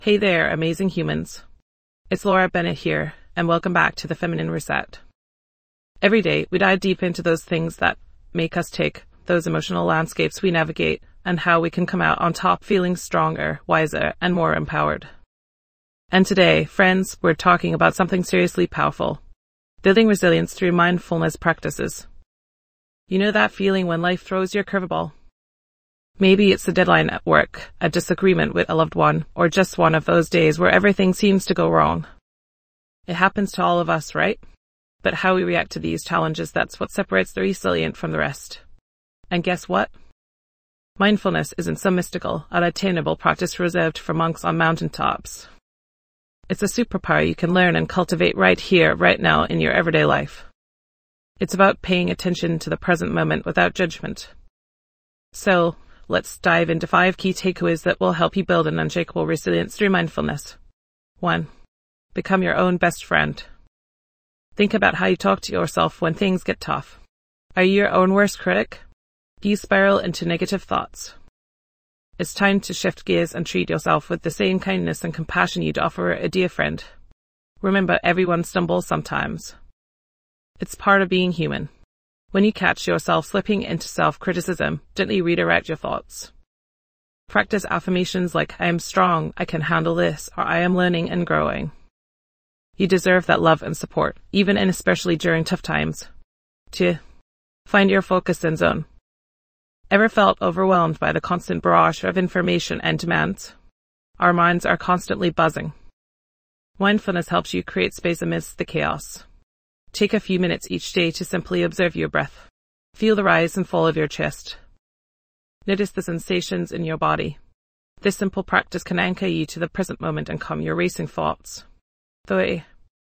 Hey there, amazing humans. It's Laura Bennett here, and welcome back to the Feminine Reset. Every day, we dive deep into those things that make us tick, those emotional landscapes we navigate, and how we can come out on top feeling stronger, wiser, and more empowered. And today, friends, we're talking about something seriously powerful: building resilience through mindfulness practices. You know that feeling when life throws you a curveball? Maybe it's a deadline at work, a disagreement with a loved one, or just one of those days where everything seems to go wrong. It happens to all of us, right? But how we react to these challenges, that's what separates the resilient from the rest. And guess what? Mindfulness isn't some mystical, unattainable practice reserved for monks on mountaintops. It's a superpower you can learn and cultivate right here, right now in your everyday life. It's about paying attention to the present moment without judgment. So, let's dive into 5 key takeaways that will help you build an unshakable resilience through mindfulness. 1. Become your own best friend. Think about how you talk to yourself when things get tough. Are you your own worst critic? Do you spiral into negative thoughts? It's time to shift gears and treat yourself with the same kindness and compassion you'd offer a dear friend. Remember, everyone stumbles sometimes. It's part of being human. When you catch yourself slipping into self-criticism, gently redirect your thoughts. Practice affirmations like, I am strong, I can handle this, or I am learning and growing. You deserve that love and support, even and especially during tough times. 2. Find your focus and zone. Ever felt overwhelmed by the constant barrage of information and demands? Our minds are constantly buzzing. Mindfulness helps you create space amidst the chaos. Take a few minutes each day to simply observe your breath. Feel the rise and fall of your chest. Notice the sensations in your body. This simple practice can anchor you to the present moment and calm your racing thoughts. 3.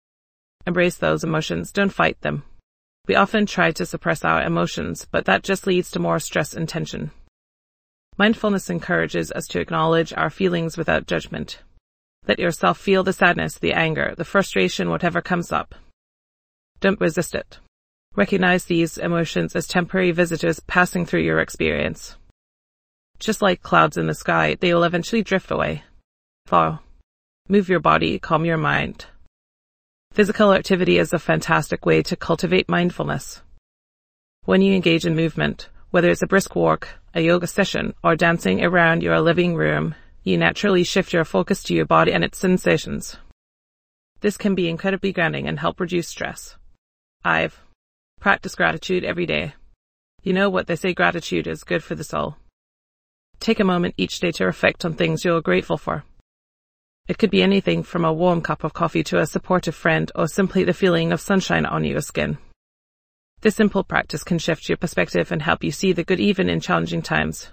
Embrace those emotions, don't fight them. We often try to suppress our emotions, but that just leads to more stress and tension. Mindfulness encourages us to acknowledge our feelings without judgment. Let yourself feel the sadness, the anger, the frustration, whatever comes up. Don't resist it. Recognize these emotions as temporary visitors passing through your experience. Just like clouds in the sky, they will eventually drift away. 4. Move your body, calm your mind. Physical activity is a fantastic way to cultivate mindfulness. When you engage in movement, whether it's a brisk walk, a yoga session, or dancing around your living room, you naturally shift your focus to your body and its sensations. This can be incredibly grounding and help reduce stress. 5. Practice gratitude every day. You know what they say, gratitude is good for the soul. Take a moment each day to reflect on things you're grateful for. It could be anything from a warm cup of coffee to a supportive friend or simply the feeling of sunshine on your skin. This simple practice can shift your perspective and help you see the good even in challenging times.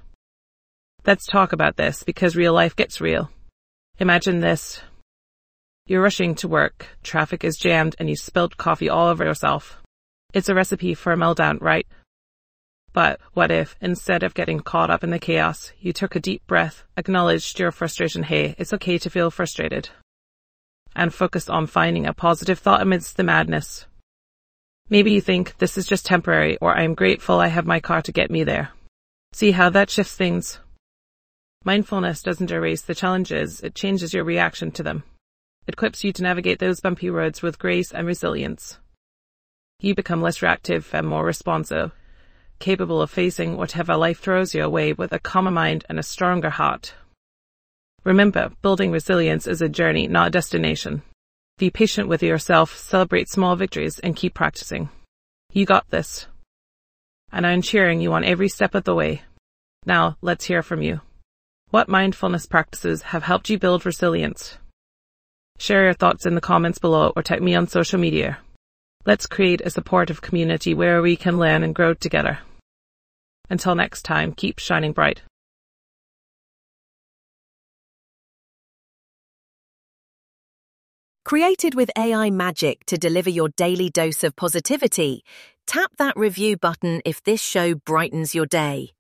Let's talk about this because real life gets real. Imagine this. You're rushing to work, traffic is jammed, and you spilled coffee all over yourself. It's a recipe for a meltdown, right? But what if, instead of getting caught up in the chaos, you took a deep breath, acknowledged your frustration, hey, it's okay to feel frustrated, and focused on finding a positive thought amidst the madness? Maybe you think, this is just temporary, or I'm grateful I have my car to get me there. See how that shifts things? Mindfulness doesn't erase the challenges, it changes your reaction to them. It equips you to navigate those bumpy roads with grace and resilience. You become less reactive and more responsive, capable of facing whatever life throws your way with a calmer mind and a stronger heart. Remember, building resilience is a journey, not a destination. Be patient with yourself, celebrate small victories, and keep practicing. You got this. And I'm cheering you on every step of the way. Now, let's hear from you. What mindfulness practices have helped you build resilience? Share your thoughts in the comments below or tag me on social media. Let's create a supportive community where we can learn and grow together. Until next time, keep shining bright. Created with AI magic to deliver your daily dose of positivity, tap that review button if this show brightens your day.